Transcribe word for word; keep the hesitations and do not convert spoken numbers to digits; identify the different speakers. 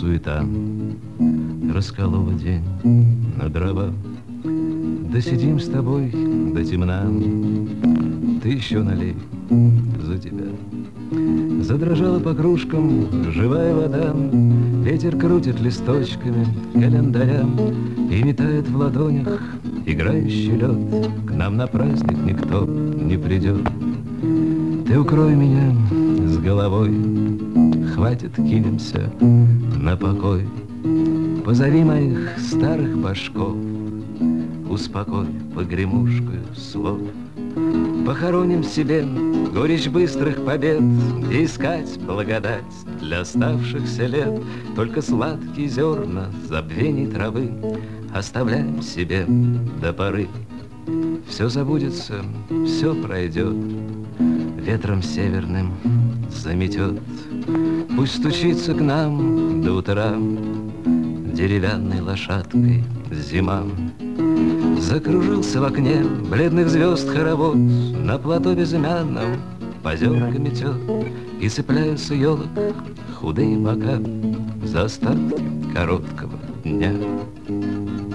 Speaker 1: суета расколола день на дрова. Да сидим с тобой до темна, ты еще налей за тебя. Задрожала по кружкам живая вода, ветер крутит листочками календаря и метает в ладонях играющий лед. К нам на праздник никто не придет. Ты укрой меня с головой, хватит, кинемся на покой. Позови моих старых башков, успокой погремушкою слов. Похороним в себе горечь быстрых побед и искать благодать для оставшихся лет. Только сладкие зерна забвений травы оставляем себе до поры. Все забудется, все пройдет, ветром северным заметет. Пусть стучится к нам до утра деревянной лошадкой зима. Закружился в окне бледных звезд хоровод, на плато безымянном поземка метет, и цепляются елок худые бока за остатки короткого дня.